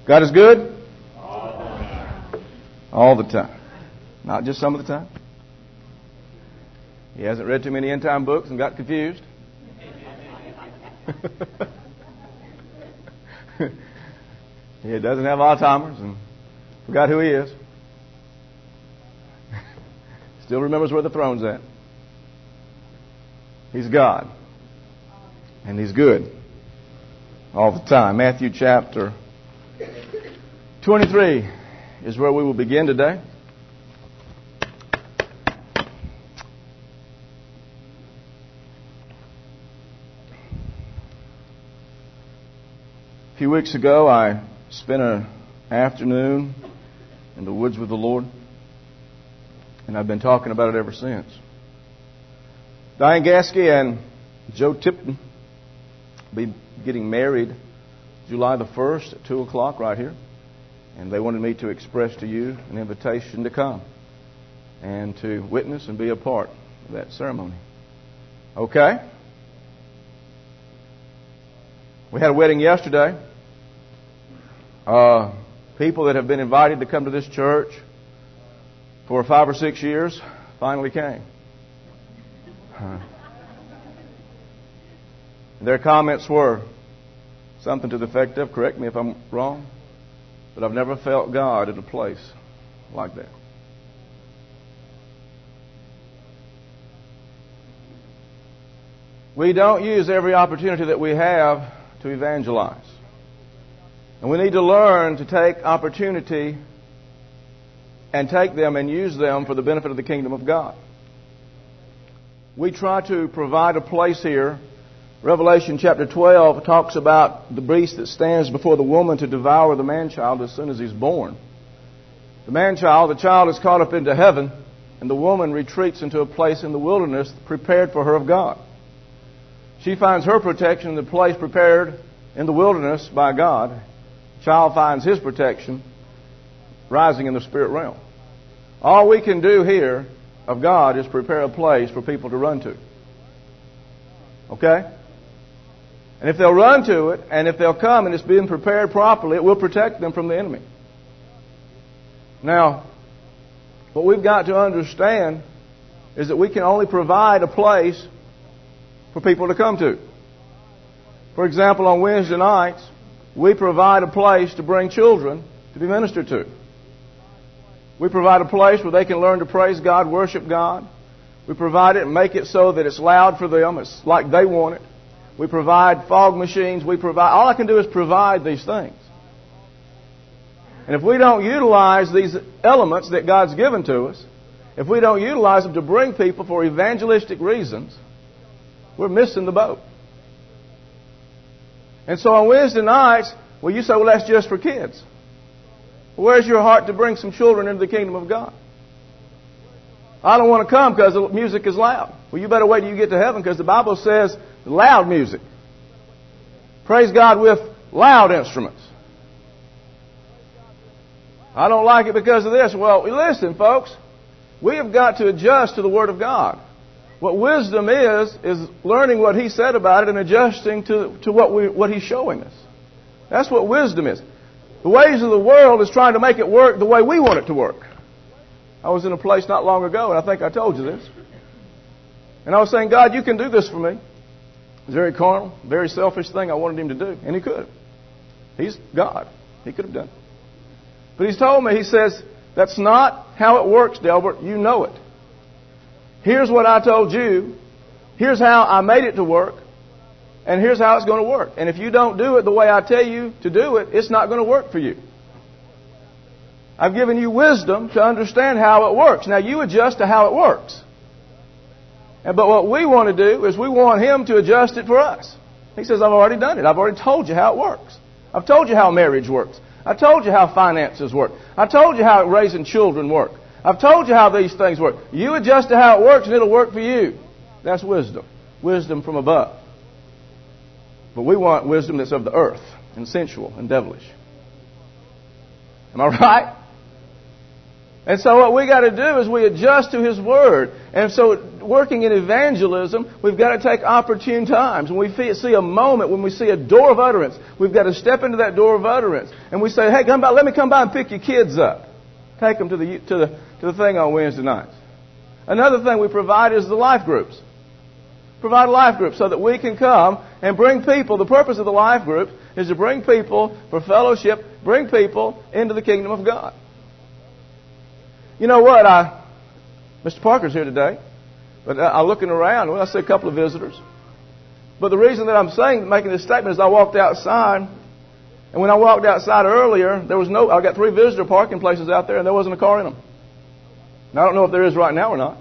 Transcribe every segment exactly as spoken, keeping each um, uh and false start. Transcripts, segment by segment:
God is good? All the time. Not just some of the time. He hasn't read too many end-time books and got confused. He doesn't have Alzheimer's and forgot who he is. Still remembers where the throne's at. He's God. And He's good. All the time. Matthew chapter twenty-three is where we will begin today. A few weeks ago, I spent an afternoon in the woods with the Lord, and I've been talking about it ever since. Diane Gaskey and Joe Tipton will be getting married July the first at two o'clock right here, and they wanted me to express to you an invitation to come and to witness and be a part of that ceremony. Okay? We had a wedding yesterday. Uh, people that have been invited to come to this church for five or six years finally came. Uh, their comments were something to the effect of, correct me if I'm wrong, but I've never felt God at a place like that. We don't use every opportunity that we have to evangelize. And we need to learn to take opportunity and take them and use them for the benefit of the kingdom of God. We try to provide a place here. Revelation chapter twelve talks about the beast that stands before the woman to devour the man-child as soon as he's born. The man-child, the child is caught up into heaven, and the woman retreats into a place in the wilderness prepared for her of God. She finds her protection in the place prepared in the wilderness by God. The child finds his protection rising in the spirit realm. All we can do here of God is prepare a place for people to run to. Okay? And if they'll run to it, and if they'll come and it's being prepared properly, it will protect them from the enemy. Now, what we've got to understand is that we can only provide a place for people to come to. For example, on Wednesday nights, we provide a place to bring children to be ministered to. We provide a place where they can learn to praise God, worship God. We provide it and make it so that it's loud for them. It's like they want it. We provide fog machines. We provide. All I can do is provide these things. And if we don't utilize these elements that God's given to us, if we don't utilize them to bring people for evangelistic reasons, we're missing the boat. And so on Wednesday nights, well, you say, well, that's just for kids. Well, where's your heart to bring some children into the kingdom of God? I don't want to come because the music is loud. Well, you better wait till you get to heaven because the Bible says loud music. Praise God with loud instruments. I don't like it because of this. Well, listen, folks. We have got to adjust to the Word of God. What wisdom is, is learning what He said about it and adjusting to, to what, we, what He's showing us. That's what wisdom is. The ways of the world is trying to make it work the way we want it to work. I was in a place not long ago, and I think I told you this. And I was saying, God, you can do this for me. It's a very carnal, very selfish thing I wanted Him to do. And He could. He's God. He could have done it. But He's told me, He says, that's not how it works, Delbert. You know it. Here's what I told you. Here's how I made it to work. And here's how it's going to work. And if you don't do it the way I tell you to do it, it's not going to work for you. I've given you wisdom to understand how it works. Now you adjust to how it works. But what we want to do is we want Him to adjust it for us. He says, I've already done it. I've already told you how it works. I've told you how marriage works. I told you how finances work. I told you how raising children work. I've told you how these things work. You adjust to how it works and it'll work for you. That's wisdom. Wisdom from above. But we want wisdom that's of the earth and sensual and devilish. Am I right? And so what we got to do is we adjust to His Word. And so working in evangelism, we've got to take opportune times. When we see a moment, when we see a door of utterance, we've got to step into that door of utterance. And we say, hey, come by, let me come by and pick your kids up. Take them to the, to the, to the thing on Wednesday nights. Another thing we provide is the life groups. Provide life groups so that we can come and bring people. The purpose of the life group is to bring people for fellowship, bring people into the kingdom of God. You know what? I, Mister Parker's here today, but I'm looking around. Well, I see a couple of visitors. But the reason that I'm saying, making this statement is I walked outside, and when I walked outside earlier, there was no. I got three visitor parking places out there, and there wasn't a car in them. Now I don't know if there is right now or not.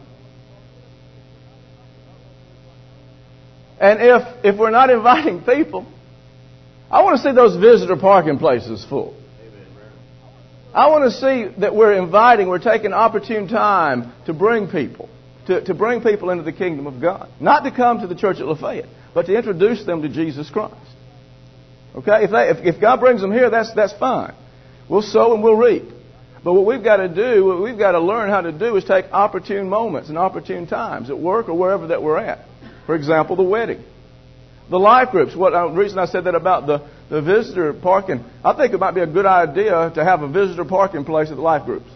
And if if we're not inviting people, I want to see those visitor parking places full. I want to see that we're inviting, we're taking opportune time to bring people, to, to bring people into the kingdom of God. Not to come to the church at Lafayette, but to introduce them to Jesus Christ. Okay? If, they, if, if God brings them here, that's, that's fine. We'll sow and we'll reap. But what we've got to do, what we've got to learn how to do is take opportune moments and opportune times at work or wherever that we're at. For example, the wedding. The life groups. What the reason I said that about the, the visitor parking, I think it might be a good idea to have a visitor parking place at the life groups.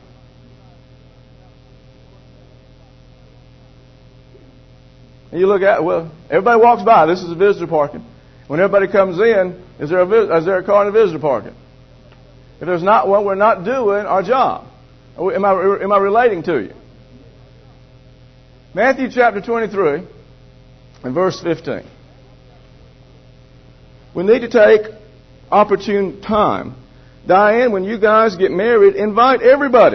And you look at, well, everybody walks by. This is a visitor parking. When everybody comes in, is there a, is there a car in the visitor parking? If there's not one, we're not doing our job. Am I, am I relating to you? Matthew chapter twenty-three and verse fifteen. We need to take opportune time. Diane, when you guys get married, invite everybody.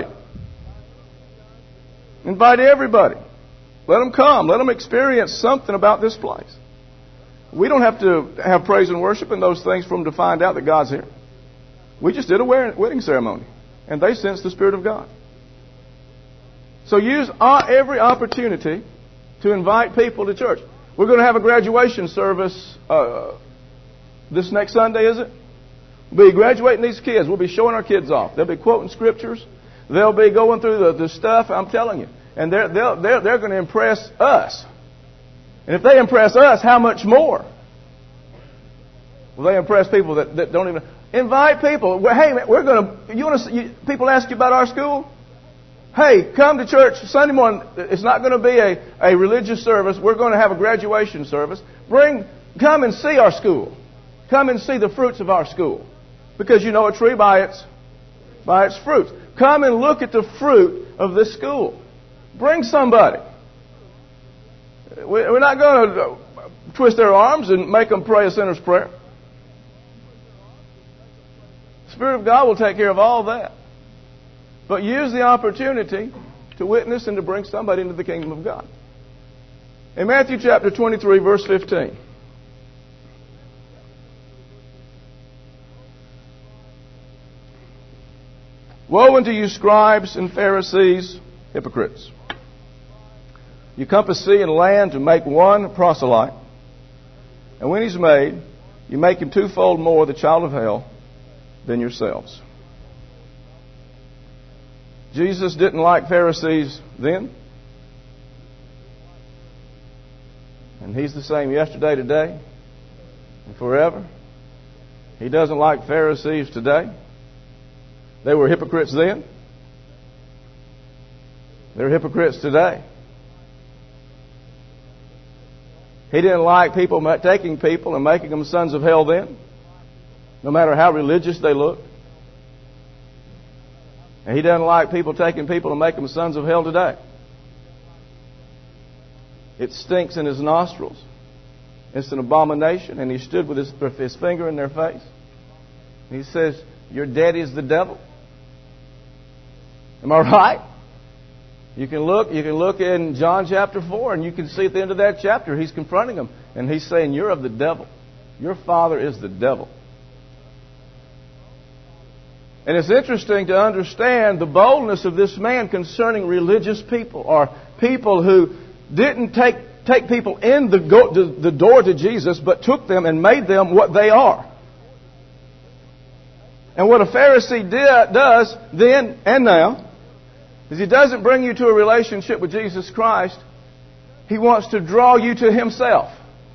Invite everybody. Let them come. Let them experience something about this place. We don't have to have praise and worship and those things for them to find out that God's here. We just did a wedding ceremony, and they sensed the Spirit of God. So use every opportunity to invite people to church. We're going to have a graduation service uh, this next Sunday, is it? We'll be graduating these kids. We'll be showing our kids off. They'll be quoting scriptures. They'll be going through the, the stuff, I'm telling you. And they're, they're, they're, they're going to impress us. And if they impress us, how much more? Will they impress people that, that don't even... Invite people. Hey, we're going to... You want to? You, people ask you about our school? Hey, come to church Sunday morning. It's not going to be a, a religious service. We're going to have a graduation service. Bring, come and see our school. Come and see the fruits of our school. Because you know a tree by its, by its fruits. Come and look at the fruit of this school. Bring somebody. We're not going to twist their arms and make them pray a sinner's prayer. The Spirit of God will take care of all that. But use the opportunity to witness and to bring somebody into the kingdom of God. In Matthew chapter twenty-three, verse fifteen. Woe unto you, scribes and Pharisees, hypocrites! You compass sea and land to make one proselyte. And when he's made, you make him twofold more the child of hell than yourselves. Jesus didn't like Pharisees then. And He's the same yesterday, today, and forever. He doesn't like Pharisees today. They were hypocrites then. They're hypocrites today. He didn't like people taking people and making them sons of hell then, no matter how religious they look. And He doesn't like people taking people and making them sons of hell today. It stinks in His nostrils. It's an abomination. And He stood with His, his finger in their face. He says, your daddy is the devil. Am I right? You can look, you can look in John chapter four, and you can see at the end of that chapter, He's confronting them. And He's saying, you're of the devil. Your father is the devil. And it's interesting to understand the boldness of this man concerning religious people, or people who didn't take take people in the, go, the, the door to Jesus, but took them and made them what they are. And what a Pharisee did, does then and now is He doesn't bring you to a relationship with Jesus Christ. He wants to draw you to Himself.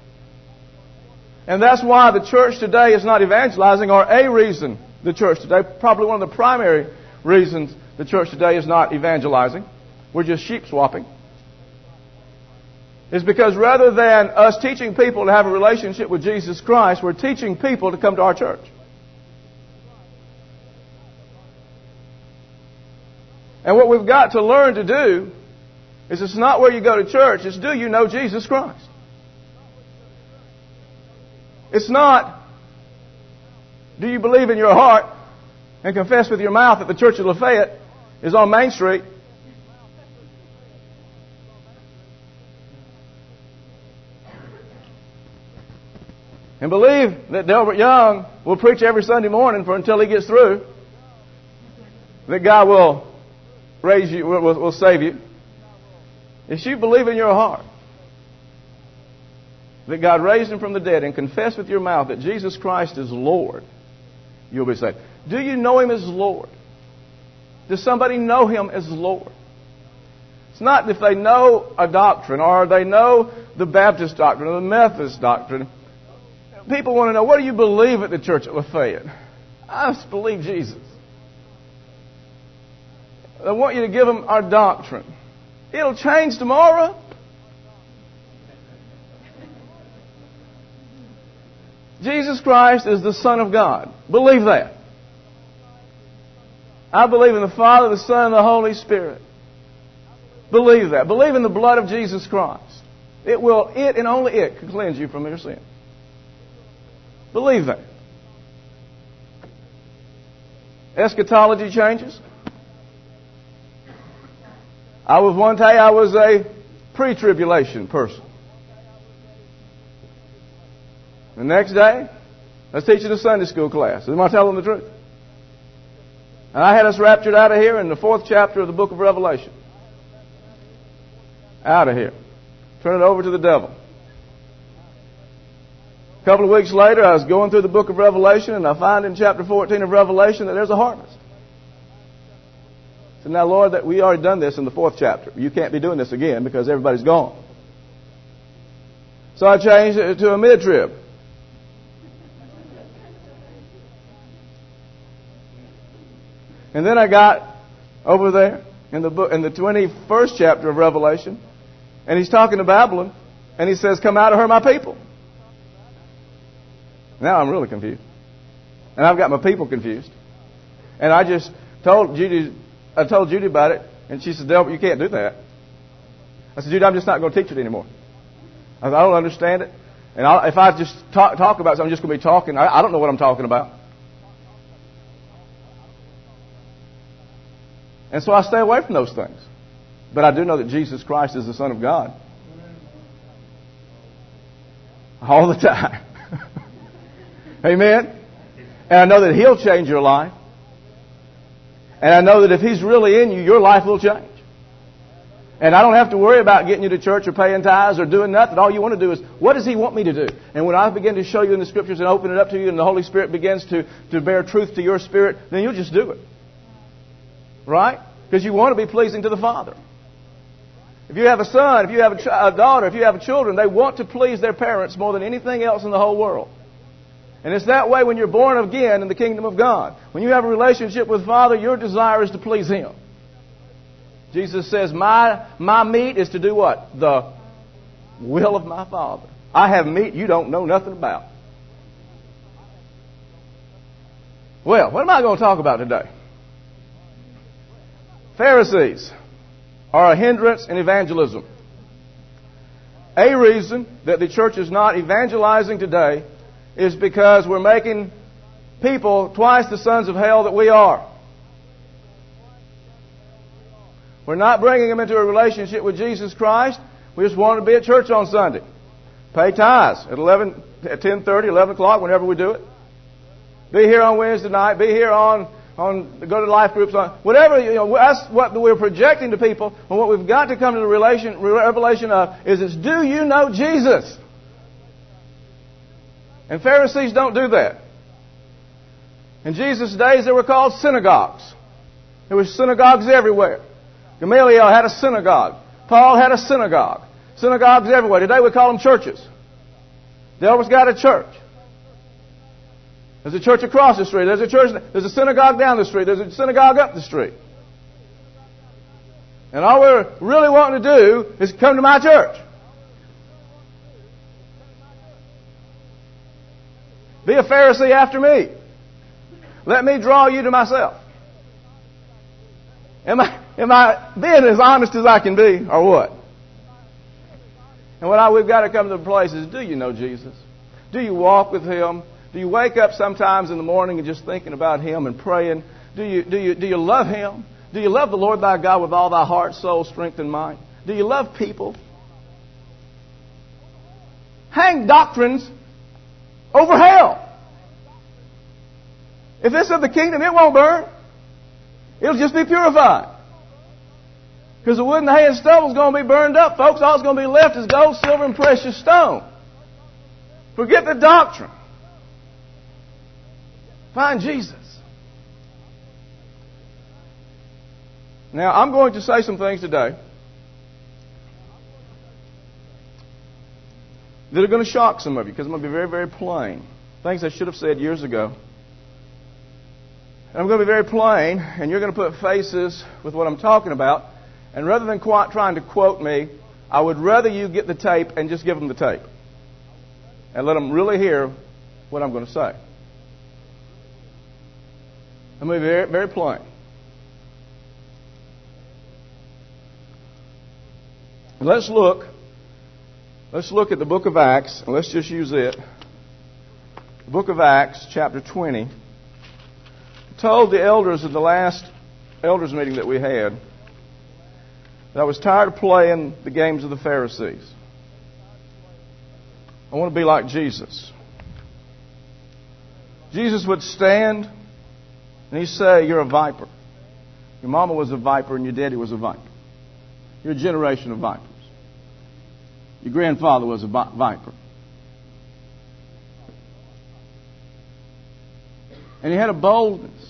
And that's why the church today is not evangelizing, or a reason the church today, probably one of the primary reasons the church today is not evangelizing. We're just sheep swapping. Is because rather than us teaching people to have a relationship with Jesus Christ, we're teaching people to come to our church. And what we've got to learn to do is it's not where you go to church, it's do you know Jesus Christ? It's not do you believe in your heart and confess with your mouth that the Church of Lafayette is on Main Street. And believe that Delbert Young will preach every Sunday morning for until he gets through. That God will raise you, will, will save you. If you believe in your heart that God raised Him from the dead and confess with your mouth that Jesus Christ is Lord, you'll be saved. Do you know Him as Lord? Does somebody know Him as Lord? It's not if they know a doctrine or they know the Baptist doctrine or the Methodist doctrine. People want to know, what do you believe at the Church at Lafayette? I just believe Jesus. I want you to give them our doctrine. It'll change tomorrow. Jesus Christ is the Son of God. Believe that. I believe in the Father, the Son, and the Holy Spirit. Believe that. Believe in the blood of Jesus Christ. It will, it and only it can cleanse you from your sin. Believe that. Eschatology changes. I was one day I was a pre-tribulation person. The next day, I was teaching a Sunday school class. Am I telling the truth? And I had us raptured out of here in the fourth chapter of the book of Revelation. Out of here. Turn it over to the devil. A couple of weeks later, I was going through the book of Revelation, and I find in chapter fourteen of Revelation that there's a harvest. I said, now, Lord, that we already done this in the fourth chapter. You can't be doing this again because everybody's gone. So I changed it to a mid-trib. And then I got over there in the book, in the twenty-first chapter of Revelation, and he's talking to Babylon, and he says, "Come out of her, my people." Now I'm really confused. And I've got my people confused. And I just told Judy, I told Judy about it, and she said, "Delbert, you can't do that." I said, "Judy, I'm just not going to teach it anymore. I said, I don't understand it. And I'll, if I just talk, talk about something, I'm just going to be talking. I, I don't know what I'm talking about." And so I stay away from those things. But I do know that Jesus Christ is the Son of God. All the time. Amen? And I know that He'll change your life. And I know that if He's really in you, your life will change. And I don't have to worry about getting you to church or paying tithes or doing nothing. All you want to do is, what does He want me to do? And when I begin to show you in the Scriptures and open it up to you and the Holy Spirit begins to, to bear truth to your spirit, then you'll just do it. Right? Because you want to be pleasing to the Father. If you have a son, if you have a, ch- a daughter, if you have children, they want to please their parents more than anything else in the whole world. And it's that way when you're born again in the kingdom of God. When you have a relationship with Father, your desire is to please Him. Jesus says, my, my meat is to do what? The will of my Father. I have meat you don't know nothing about. Well, what am I going to talk about today? Pharisees are a hindrance in evangelism. A reason that the church is not evangelizing today is because we're making people twice the sons of hell that we are. We're not bringing them into a relationship with Jesus Christ. We just want to be at church on Sunday. Pay tithes at eleven, at ten thirty, eleven o'clock, whenever we do it. Be here on Wednesday night. Be here on, on go to life groups. On whatever, you know, that's what we're projecting to people. And what we've got to come to the relation, revelation of is, is do you know Jesus? And Pharisees don't do that. In Jesus' days, they were called synagogues. There were synagogues everywhere. Gamaliel had a synagogue. Paul had a synagogue. Synagogues everywhere. Today we call them churches. They always got a church. There's a church across the street. There's a church. There's a synagogue down the street. There's a synagogue up the street. And all we're really wanting to do is come to my church. Be a Pharisee after me. Let me draw you to myself. Am I, am I being as honest as I can be, or what? And what I, we've got to come to the place is, do you know Jesus? Do you walk with Him? Do you wake up sometimes in the morning and just thinking about Him and praying? Do you, do you, do you love Him? Do you love the Lord thy God with all thy heart, soul, strength, and mind? Do you love people? Hang doctrines over hell. If it's of the kingdom, it won't burn. It'll just be purified. Because the wood and the hay and stubble is going to be burned up, folks. All that's going to be left is gold, silver, and precious stone. Forget the doctrine. Find Jesus. Now, I'm going to say some things today that are going to shock some of you, because I'm going to be very, very plain. Things I should have said years ago. And I'm going to be very plain, and you're going to put faces with what I'm talking about. And rather than quite trying to quote me, I would rather you get the tape and just give them the tape. And let them really hear what I'm going to say. I'm going to be very, very plain. And let's look. Let's look at the book of Acts, and let's just use it. The book of Acts, chapter twenty. I told the elders in the last elders meeting that we had that I was tired of playing the games of the Pharisees. I want to be like Jesus. Jesus would stand and he'd say, you're a viper. Your mama was a viper and your daddy was a viper. You're a generation of vipers. Your grandfather was a viper. And he had a boldness.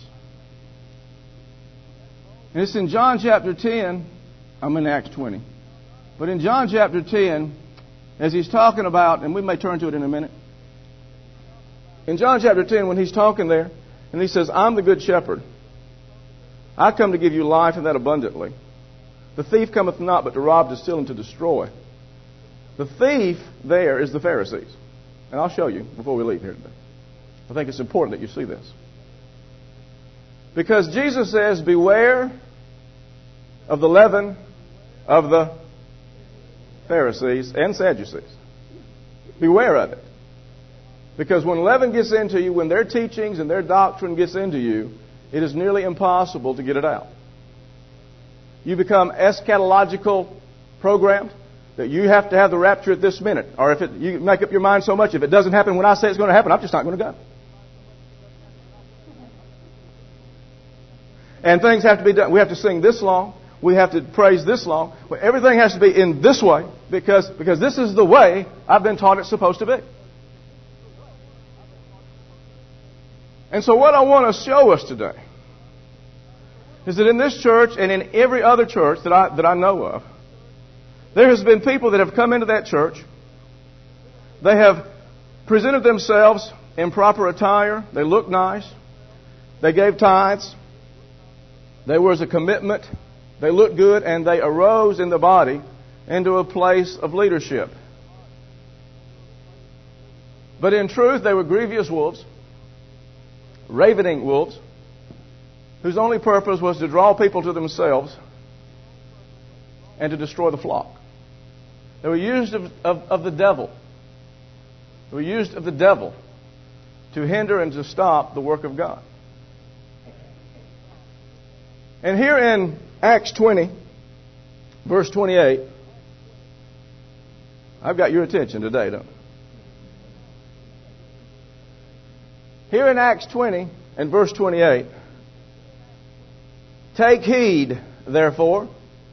And it's in John chapter ten. I'm in Acts twenty. But in John chapter ten, as he's talking about, and we may turn to it in a minute. In John chapter ten, when he's talking there, and he says, I'm the good shepherd. I come to give you life and that abundantly. The thief cometh not but to rob, to steal, and to destroy. The thief there is the Pharisees. And I'll show you before we leave here today. I think it's important that you see this. Because Jesus says, beware of the leaven of the Pharisees and Sadducees. Beware of it. Because when leaven gets into you, when their teachings and their doctrine gets into you, it is nearly impossible to get it out. You become eschatological programmed that you have to have the rapture at this minute. Or if it, you make up your mind so much, if it doesn't happen when I say it's going to happen, I'm just not going to go. And things have to be done. We have to sing this long. We have to praise this long. Well, everything has to be in this way because, because this is the way I've been taught it's supposed to be. And so what I want to show us today is that in this church and in every other church that I, that I know of, there has been people that have come into that church. They have presented themselves in proper attire. They looked nice. They gave tithes. There was a commitment. They looked good, and they arose in the body into a place of leadership. But in truth, they were grievous wolves, ravening wolves, whose only purpose was to draw people to themselves and to destroy the flock. They were used of, of, of the devil. They were used of the devil to hinder and to stop the work of God. And here in Acts twenty, verse twenty-eight, I've got your attention today, don't I? Here in Acts twenty and verse twenty-eight, take heed, therefore,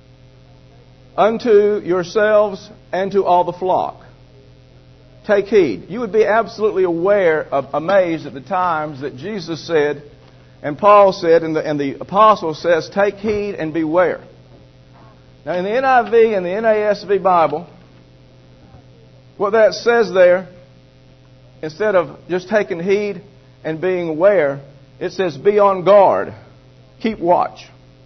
unto yourselves and to all the flock. Take heed. You would be absolutely aware of, amazed at the times that Jesus said, and Paul said, and the, and the apostle says, take heed and beware. Now, in the N I V and the N A S B Bible, what that says there, instead of just taking heed and being aware, it says be on guard. Keep watch.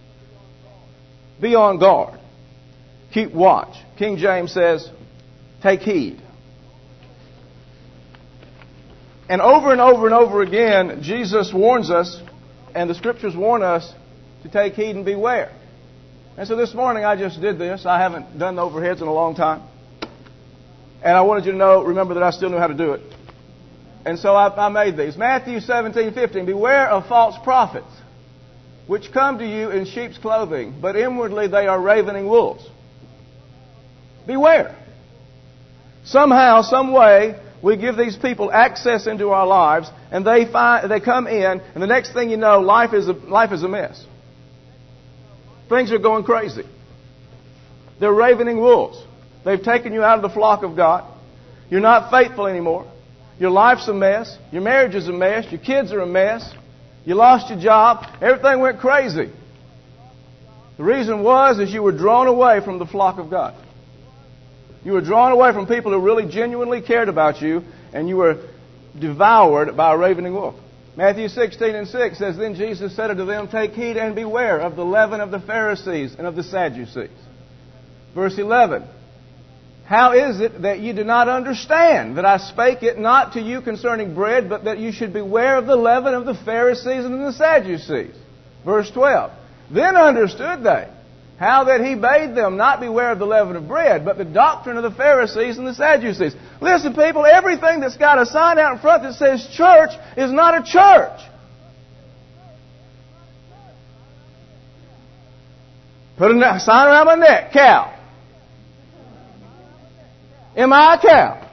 Be on guard. Keep watch. King James says, take heed. And over and over and over again, Jesus warns us, and the Scriptures warn us, to take heed and beware. And so this morning I just did this. I haven't done the overheads in a long time. And I wanted you to know, remember that I still knew how to do it. And so I, I made these. Matthew seventeen fifteen. Beware of false prophets, which come to you in sheep's clothing, but inwardly they are ravening wolves. Beware. Somehow, some way, we give these people access into our lives, and they find they come in, and the next thing you know, life is a, life is a mess. Things are going crazy. They're ravening wolves. They've taken you out of the flock of God. You're not faithful anymore. Your life's a mess. Your marriage is a mess. Your kids are a mess. You lost your job. Everything went crazy. The reason was is you were drawn away from the flock of God. You were drawn away from people who really genuinely cared about you, and you were devoured by a ravening wolf. Matthew sixteen and six says, Then Jesus said unto them, Take heed and beware of the leaven of the Pharisees and of the Sadducees. Verse eleven, How is it that you do not understand that I spake it not to you concerning bread, but that you should beware of the leaven of the Pharisees and of the Sadducees? Verse twelve, Then understood they how that he bade them not beware of the leaven of bread, but the doctrine of the Pharisees and the Sadducees. Listen, people, everything that's got a sign out in front that says church is not a church. Put a sign around my neck, cow. Am I a cow?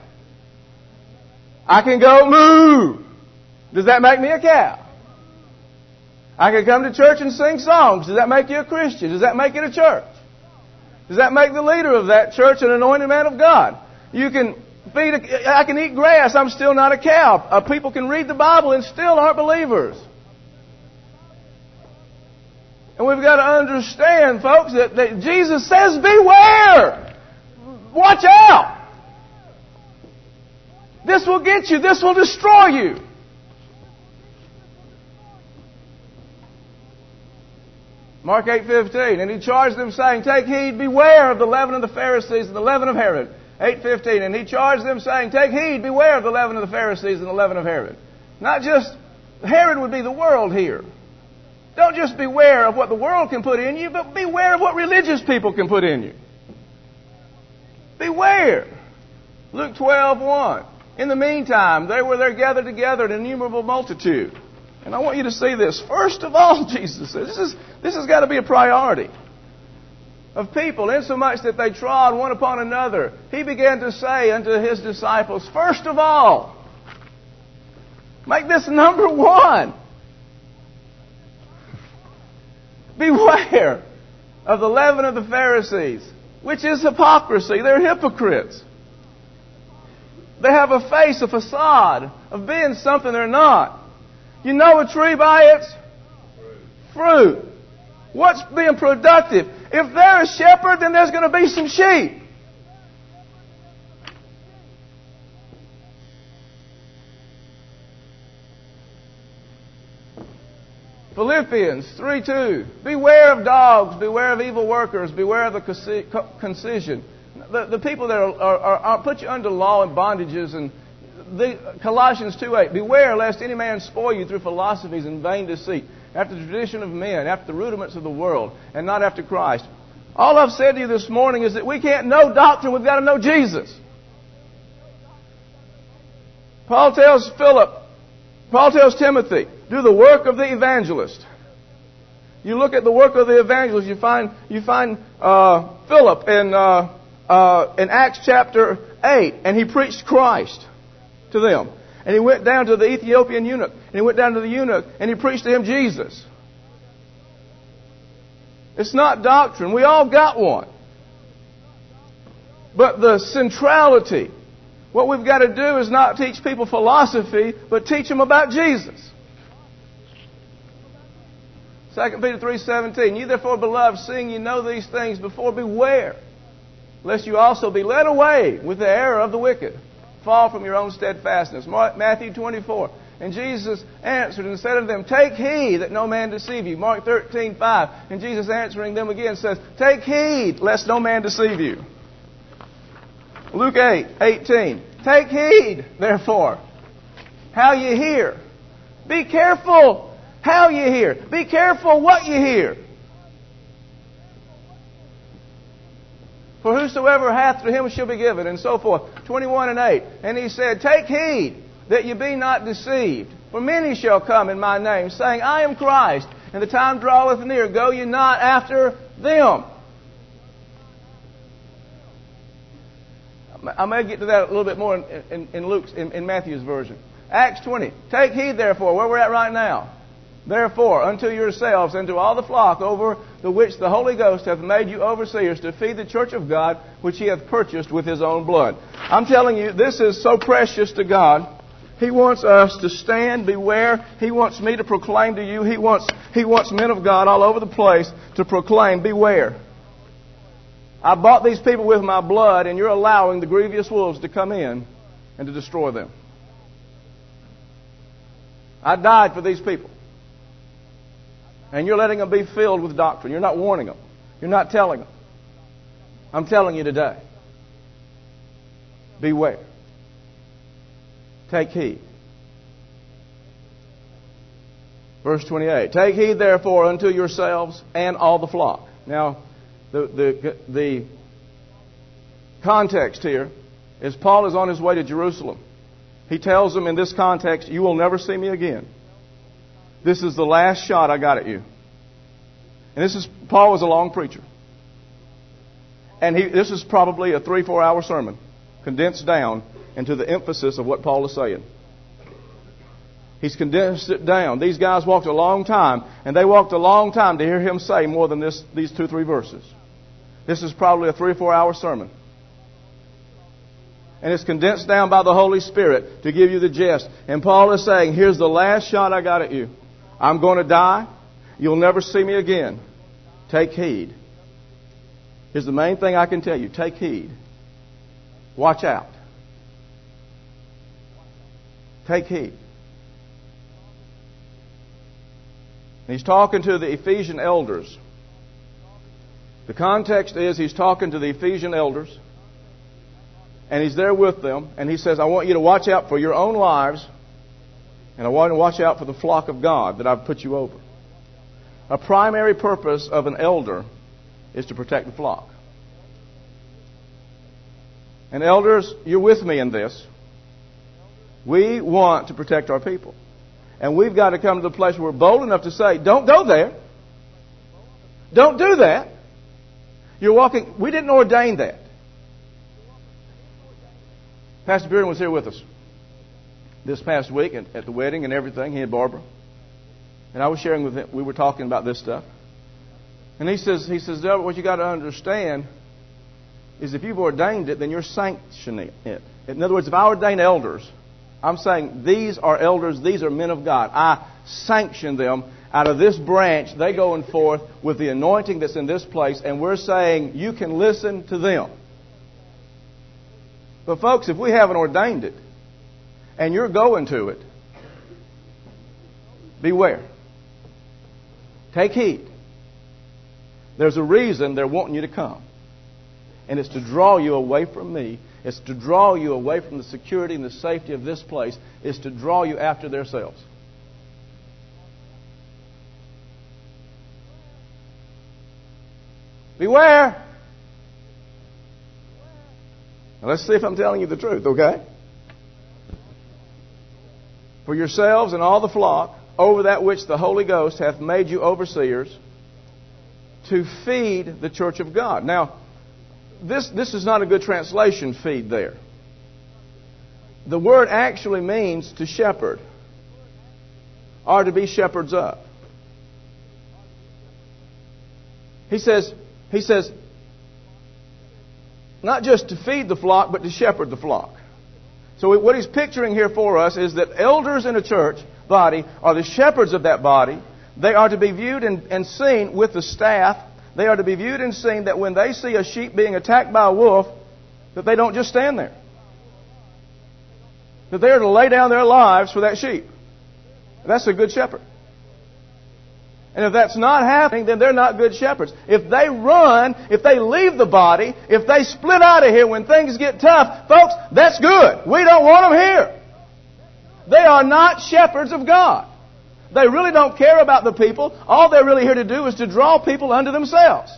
I can go moo. Does that make me a cow? I can come to church and sing songs. Does that make you a Christian? Does that make it a church? Does that make the leader of that church an anointed man of God? You can feed a, I can eat grass. I'm still not a cow. Uh, people can read the Bible and still aren't believers. And we've got to understand, folks, that, that Jesus says, beware. Watch out. This will get you. This will destroy you. Mark eight fifteen, and he charged them, saying, Take heed, beware of the leaven of the Pharisees and the leaven of Herod. eight fifteen, and he charged them, saying, Take heed, beware of the leaven of the Pharisees and the leaven of Herod. Not just, Herod would be the world here. Don't just beware of what the world can put in you, but beware of what religious people can put in you. Beware. Luke twelve one. In the meantime, they were there gathered together an innumerable multitude. And I want you to see this. First of all, Jesus says, this is this has got to be a priority of people, insomuch that they trod one upon another. He began to say unto his disciples, first of all, make this number one. Beware of the leaven of the Pharisees, which is hypocrisy. They're hypocrites. They have a face, a facade of being something they're not. You know a tree by its fruit. What's being productive? If they're a shepherd, then there's going to be some sheep. Philippians three two. Beware of dogs, beware of evil workers, beware of the concision. The, the people that are, are, are put you under law and bondages, and the, Colossians two eight. Beware lest any man spoil you through philosophies and vain deceit, after the tradition of men, after the rudiments of the world, and not after Christ. All I've said to you this morning is that we can't know doctrine, we've got to know Jesus. Paul tells Philip, Paul tells Timothy, do the work of the evangelist. You look at the work of the evangelist, you find you find uh, Philip in uh, uh, in Acts chapter eight, and he preached Christ to them. And he went down to the Ethiopian eunuch, and he went down to the eunuch, and he preached to him Jesus. It's not doctrine. We all got one. But the centrality, what we've got to do is not teach people philosophy, but teach them about Jesus. Second Peter three seventeen. You therefore, beloved, seeing you know these things before, beware, lest you also be led away with the error of the wicked. Fall from your own steadfastness. Matthew twenty-four. And Jesus answered and said unto them, take heed that no man deceive you. Mark thirteen five. And Jesus answering them again says, take heed lest no man deceive you. Luke eight eighteen. Take heed, therefore, how you hear. Be careful how you hear. Be careful what you hear. For whosoever hath to him shall be given, and so forth. twenty-one and eight. And he said, take heed that you be not deceived. For many shall come in my name, saying, I am Christ, and the time draweth near. Go ye not after them. I may get to that a little bit more in, in, in Luke's, in, in Matthew's version. Acts twenty. Take heed, therefore, where we're at right now. Therefore, unto yourselves and to all the flock over the which the Holy Ghost hath made you overseers to feed the church of God, which He hath purchased with His own blood. I'm telling you, this is so precious to God. He wants us to stand, beware. He wants me to proclaim to you. He wants, He wants men of God all over the place to proclaim, beware. I bought these people with my blood, and you're allowing the grievous wolves to come in and to destroy them. I died for these people. And you're letting them be filled with doctrine. You're not warning them. You're not telling them. I'm telling you today. Beware. Take heed. Verse twenty-eight. Take heed therefore unto yourselves and all the flock. Now, the, the, the context here is Paul is on his way to Jerusalem. He tells them in this context, you will never see me again. This is the last shot I got at you. And this is, Paul was a long preacher. And he, this is probably a three, four hour sermon, condensed down into the emphasis of what Paul is saying. He's condensed it down. These guys walked a long time, and they walked a long time to hear him say more than this, these two, three verses. This is probably a three or four hour sermon. And it's condensed down by the Holy Spirit to give you the gist. And Paul is saying, here's the last shot I got at you. I'm going to die. You'll never see me again. Take heed. Here's the main thing I can tell you. Take heed. Watch out. Take heed. And he's talking to the Ephesian elders. The context is he's talking to the Ephesian elders. And he's there with them. And he says, I want you to watch out for your own lives. And I want you to watch out for the flock of God that I've put you over. A primary purpose of an elder is to protect the flock. And elders, you're with me in this. We want to protect our people. And we've got to come to the place where we're bold enough to say, don't go there. Don't do that. You're walking, we didn't ordain that. Pastor Bearden was here with us this past week at, at the wedding and everything, he and Barbara. And I was sharing with him, we were talking about this stuff. And he says, he says, Delbert, what you got to understand is if you've ordained it, then you're sanctioning it. In other words, if I ordain elders, I'm saying these are elders, these are men of God. I sanction them out of this branch. They going forth with the anointing that's in this place, and we're saying you can listen to them. But folks, if we haven't ordained it, and you're going to it, beware. Take heed. There's a reason they're wanting you to come. And it's to draw you away from me. It's to draw you away from the security and the safety of this place. It's to draw you after themselves. Beware. Now let's see if I'm telling you the truth, okay? For yourselves and all the flock, over that which the Holy Ghost hath made you overseers, to feed the church of God. Now, this, this is not a good translation, feed there. The word actually means to shepherd, or to be shepherds of. He says, he says, not just to feed the flock, but to shepherd the flock. So what he's picturing here for us is that elders in a church body are the shepherds of that body. They are to be viewed and, and seen with the staff. They are to be viewed and seen that when they see a sheep being attacked by a wolf, that they don't just stand there. That they are to lay down their lives for that sheep. That's a good shepherd. And if that's not happening, then they're not good shepherds. If they run, if they leave the body, if they split out of here when things get tough, folks, that's good. We don't want them here. They are not shepherds of God. They really don't care about the people. All they're really here to do is to draw people unto themselves.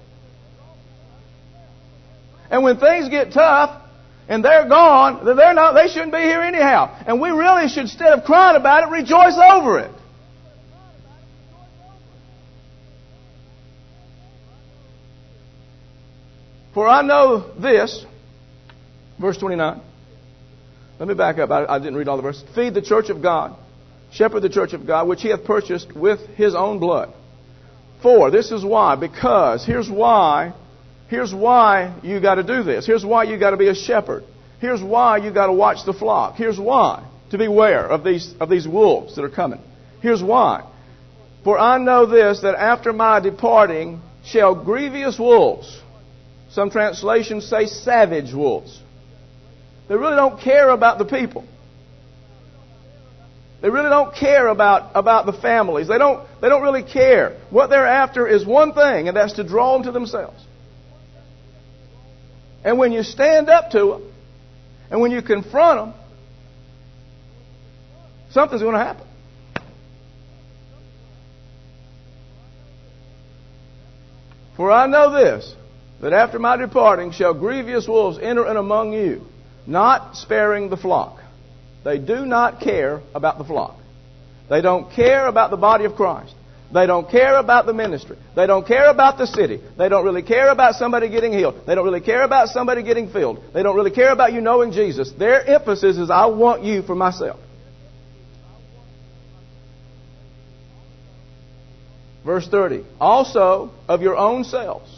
And when things get tough and they're gone, then they're not, they shouldn't be here anyhow. And we really should, instead of crying about it, rejoice over it. For I know this, verse twenty-nine. Let me back up. I, I didn't read all the verses. Feed the church of God, shepherd the church of God, which He hath purchased with His own blood. For, this is why, because, here's why, here's why you got to do this. Here's why you got to be a shepherd. Here's why you got to watch the flock. Here's why, to beware of these, of these wolves that are coming. Here's why. For I know this, that after my departing shall grievous wolves, some translations say savage wolves. They really don't care about the people. They really don't care about, about the families. They don't, they don't really care. What they're after is one thing, and that's to draw them to themselves. And when you stand up to them, and when you confront them, something's going to happen. For I know this, that after my departing shall grievous wolves enter in among you, not sparing the flock. They do not care about the flock. They don't care about the body of Christ. They don't care about the ministry. They don't care about the city. They don't really care about somebody getting healed. They don't really care about somebody getting filled. They don't really care about you knowing Jesus. Their emphasis is, I want you for myself. Verse thirty. Also of your own selves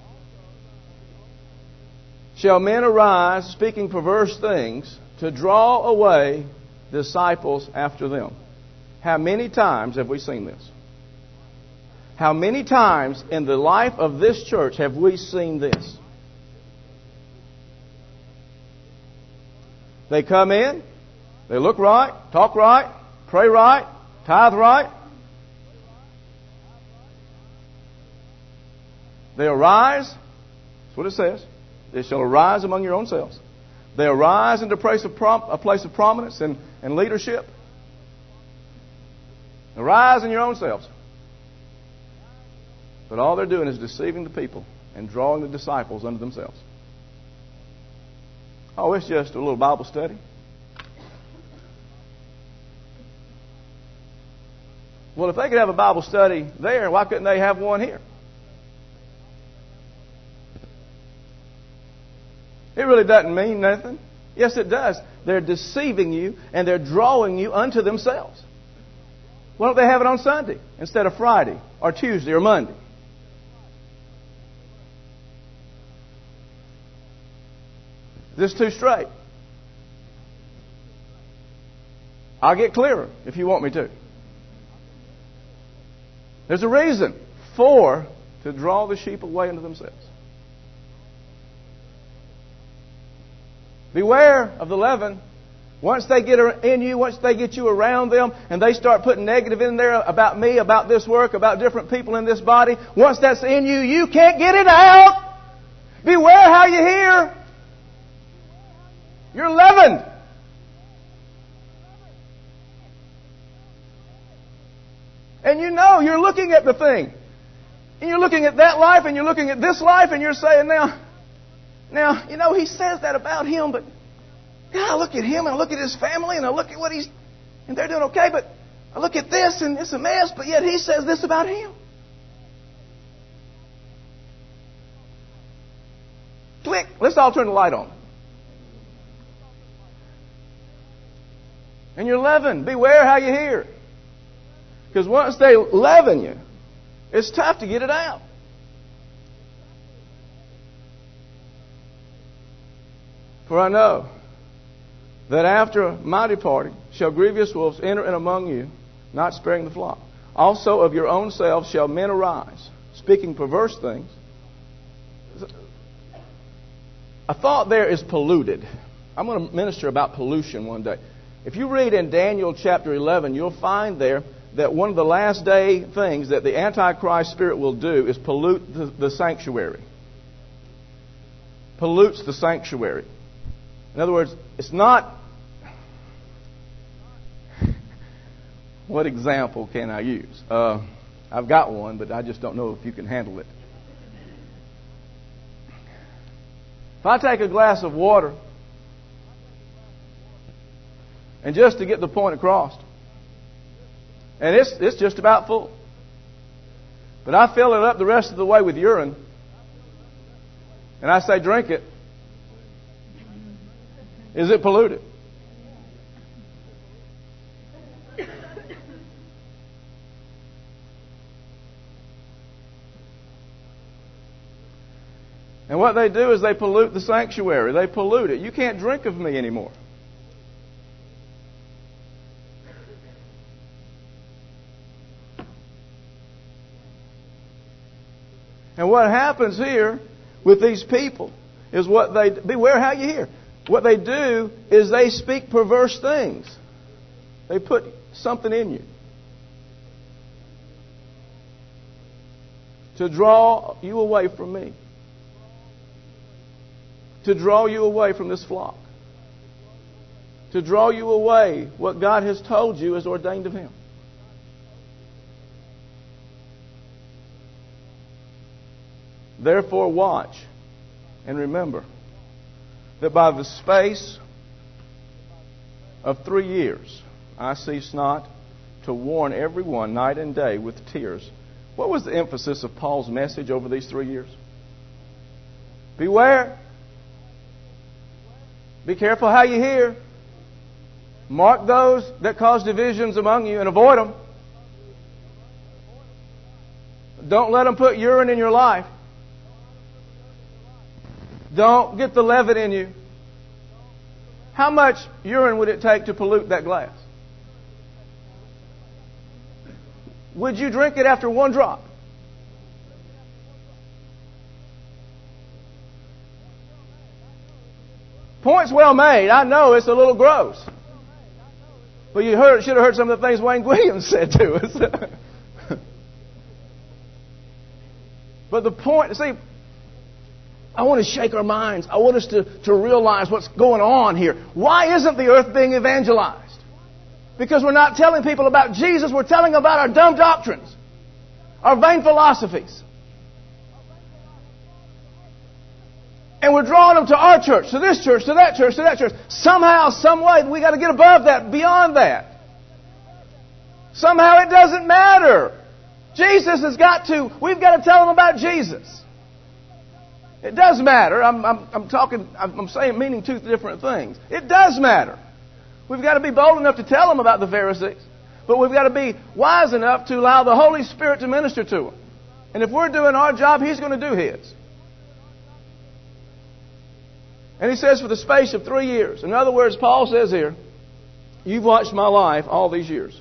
shall men arise, speaking perverse things, to draw away disciples after them. How many times have we seen this? How many times in the life of this church have we seen this? They come in, they look right, talk right, pray right, tithe right. They arise, that's what it says. They shall arise among your own selves. They arise into a place of, prom- a place of prominence and, and leadership. Arise in your own selves. But all they're doing is deceiving the people and drawing the disciples unto themselves. Oh, it's just a little Bible study. Well, if they could have a Bible study there, why couldn't they have one here? It really doesn't mean nothing. Yes, it does. They're deceiving you and they're drawing you unto themselves. Why don't they have it on Sunday instead of Friday or Tuesday or Monday? Is this too straight? I'll get clearer if you want me to. There's a reason. For, to draw the sheep away unto themselves. Beware of the leaven. Once they get in you, once they get you around them, and they start putting negative in there about me, about this work, about different people in this body, once that's in you, you can't get it out. Beware how you hear. You're leavened. And you know, you're looking at the thing. And you're looking at that life, and you're looking at this life, and you're saying, now, Now, you know, he says that about him, but God, I look at him and I look at his family and I look at what he's, and they're doing okay, but I look at this and it's a mess, but yet he says this about him. Click. Let's all turn the light on. And you're leavened. Beware how you hear. Because once they leaven you, it's tough to get it out. For I know that after my departing shall grievous wolves enter in among you, not sparing the flock. Also of your own selves shall men arise, speaking perverse things. A thought there is polluted. I'm going to minister about pollution one day. If you read in Daniel chapter eleven, you'll find there that one of the last day things that the Antichrist spirit will do is pollute the, the sanctuary. Pollutes the sanctuary. In other words, it's not... What example can I use? Uh, I've got one, but I just don't know if you can handle it. If I take a glass of water, and just to get the point across, and it's it's just about full, but I fill it up the rest of the way with urine, and I say drink it, is it polluted? And what they do is they pollute the sanctuary. They pollute it. You can't drink of me anymore. And what happens here with these people is what they... Beware how you hear. What they do is they speak perverse things. They put something in you to draw you away from me. To draw you away from this flock. To draw you away what God has told you is ordained of Him. Therefore watch and remember that by the space of three years I cease not to warn everyone night and day with tears. What was the emphasis of Paul's message over these three years? Beware. Be careful how you hear. Mark those that cause divisions among you and avoid them. Don't let them put urine in your life. Don't get the leaven in you. How much urine would it take to pollute that glass? Would you drink it after one drop? Point's well made. I know it's a little gross. But you heard, should have heard some of the things Wayne Williams said to us. But the point, see, I want to shake our minds. I want us to, to realize what's going on here. Why isn't the earth being evangelized? Because we're not telling people about Jesus. We're telling about our dumb doctrines, our vain philosophies. And we're drawing them to our church, to this church, to that church, to that church. Somehow, some way, we got to get above that, beyond that. Somehow it doesn't matter. Jesus has got to, we've got to tell them about Jesus. It does matter. I'm, I'm, I'm talking, I'm saying, meaning two different things. It does matter. We've got to be bold enough to tell them about the Pharisees. But we've got to be wise enough to allow the Holy Spirit to minister to them. And if we're doing our job, He's going to do His. And He says for the space of three years. In other words, Paul says here, you've watched my life all these years.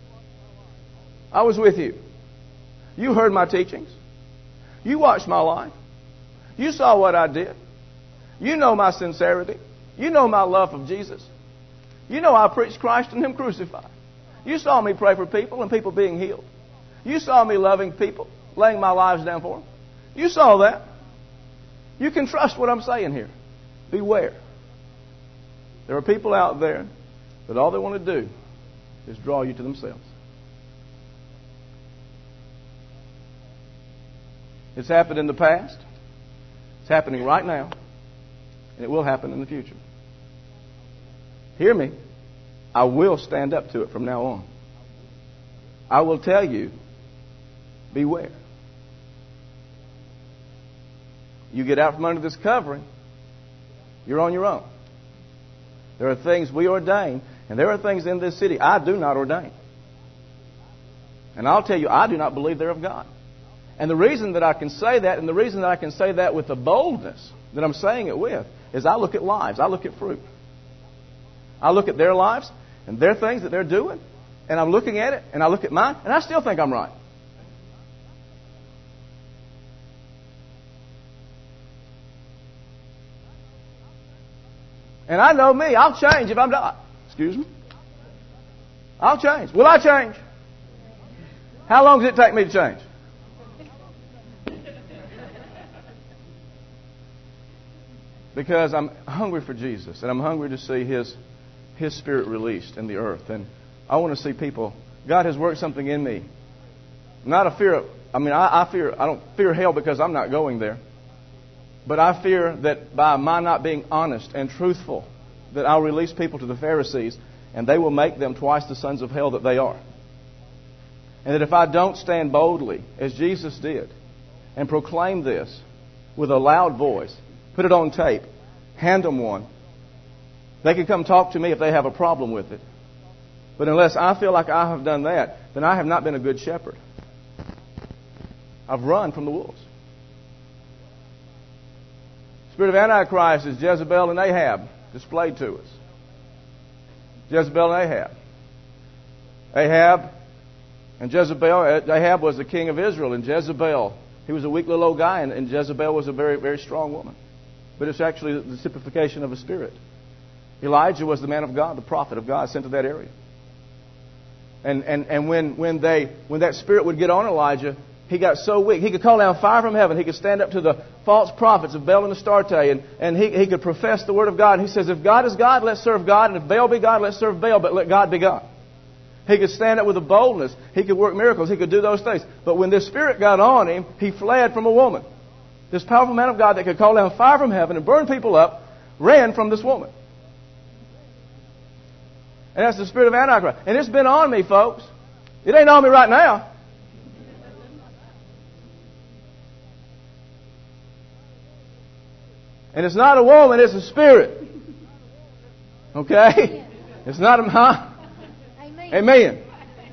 I was with you. You heard my teachings. You watched my life. You saw what I did. You know my sincerity. You know my love of Jesus. You know I preached Christ and Him crucified. You saw me pray for people and people being healed. You saw me loving people, laying my lives down for them. You saw that. You can trust what I'm saying here. Beware. There are people out there that all they want to do is draw you to themselves. It's happened in the past. It's happening right now. And it will happen in the future. Hear me. I will stand up to it from now on. I will tell you, beware. You get out from under this covering, you're on your own. There are things we ordain, and there are things in this city I do not ordain. And I'll tell you, I do not believe they're of God. And the reason that I can say that, and the reason that I can say that with the boldness that I'm saying it with, is I look at lives. I look at fruit. I look at their lives and their things that they're doing, and I'm looking at it, and I look at mine, and I still think I'm right. And I know me, I'll change if I'm not. Excuse me? I'll change. Will I change? How long does it take me to change? Because I'm hungry for Jesus, and I'm hungry to see His His Spirit released in the earth. And I want to see people. God has worked something in me. Not a fear of, I mean, I, I fear, I don't fear hell because I'm not going there. But I fear that by my not being honest and truthful, that I'll release people to the Pharisees, and they will make them twice the sons of hell that they are. And that if I don't stand boldly, as Jesus did, and proclaim this with a loud voice, put it on tape, hand them one, they can come talk to me if they have a problem with it. But unless I feel like I have done that, then I have not been a good shepherd. I've run from the wolves. The spirit of Antichrist is Jezebel and Ahab displayed to us. Jezebel and Ahab. Ahab and Jezebel. Ahab was the king of Israel, and Jezebel, he was a weak little old guy, and, and Jezebel was a very, very strong woman. But it's actually the typification of a spirit. Elijah was the man of God, the prophet of God, sent to that area. And and, and when, when they when that spirit would get on Elijah, he got so weak. He could call down fire from heaven. He could stand up to the false prophets of Baal and Astarte, and, and he, he could profess the word of God. And he says, if God is God, let's serve God. And if Baal be God, let's serve Baal, but let God be God. He could stand up with a boldness. He could work miracles. He could do those things. But when this spirit got on him, he fled from a woman. This powerful man of God that could call down fire from heaven and burn people up ran from this woman. And that's the spirit of Antichrist. And it's been on me, folks. It ain't on me right now. And it's not a woman, it's a spirit. Okay? It's not a... Huh? Amen. Amen.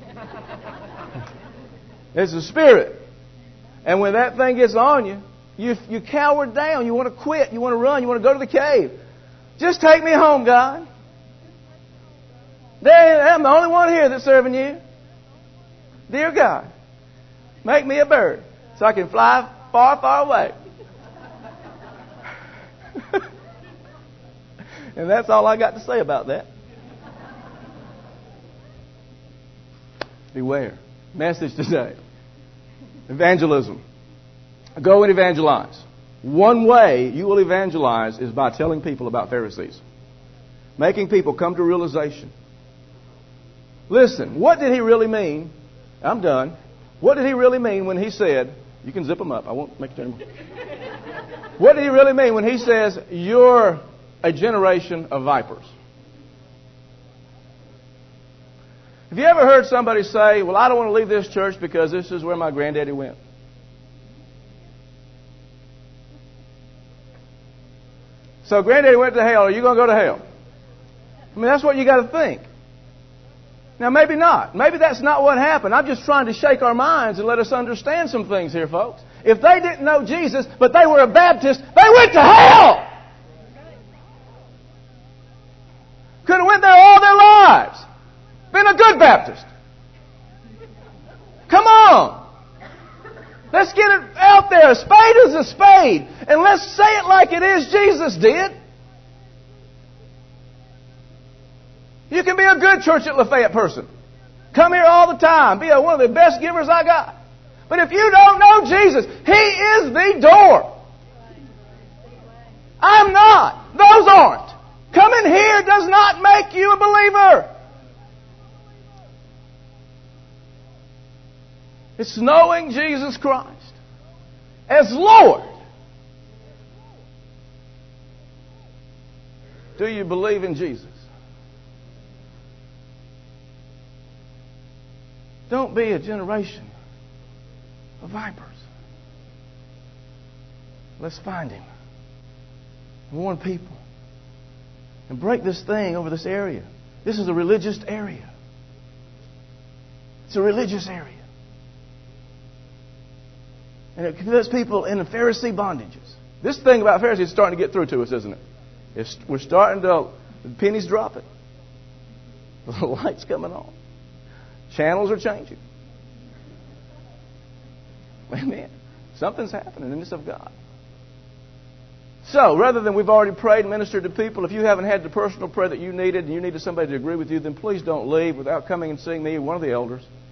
It's a spirit. And when that thing gets on you, you, you cower down. You want to quit. You want to run. You want to go to the cave. Just take me home, God. There, I'm the only one here that's serving you. Dear God, make me a bird so I can fly far, far away. And that's all I got to say about that. Beware. Message today. Evangelism. Go and evangelize. One way you will evangelize is by telling people about Pharisees. Making people come to realization. Listen, what did he really mean? I'm done. What did he really mean when he said, you can zip them up, I won't make it anymore. What did he really mean when he says, you're a generation of vipers? Have you ever heard somebody say, well, I don't want to leave this church because this is where my granddaddy went? So granddaddy went to hell, are you going to go to hell? I mean, that's what you got to think. Now, maybe not. Maybe that's not what happened. I'm just trying to shake our minds and let us understand some things here, folks. If they didn't know Jesus, but they were a Baptist, they went to hell! Could have went there all their lives. Been a good Baptist. Come on. Let's get it out there. A spade is a spade. And let's say it like it is Jesus did. You can be a good Church at Lafayette person. Come here all the time. Be a, one of the best givers I got. But if you don't know Jesus, He is the door. I'm not. Those aren't. Coming here does not make you a believer. It's knowing Jesus Christ as Lord. Do you believe in Jesus? Don't be a generation of vipers. Let's find Him. Warn people. And break this thing over this area. This is a religious area. It's a religious area. And it puts people in the Pharisee bondages. This thing about Pharisees is starting to get through to us, isn't it? It's, we're starting to, the penny's dropping. The light's coming on. Channels are changing. Amen. Something's happening in this of God. So, rather than we've already prayed and ministered to people, if you haven't had the personal prayer that you needed and you needed somebody to agree with you, then please don't leave without coming and seeing me or one of the elders.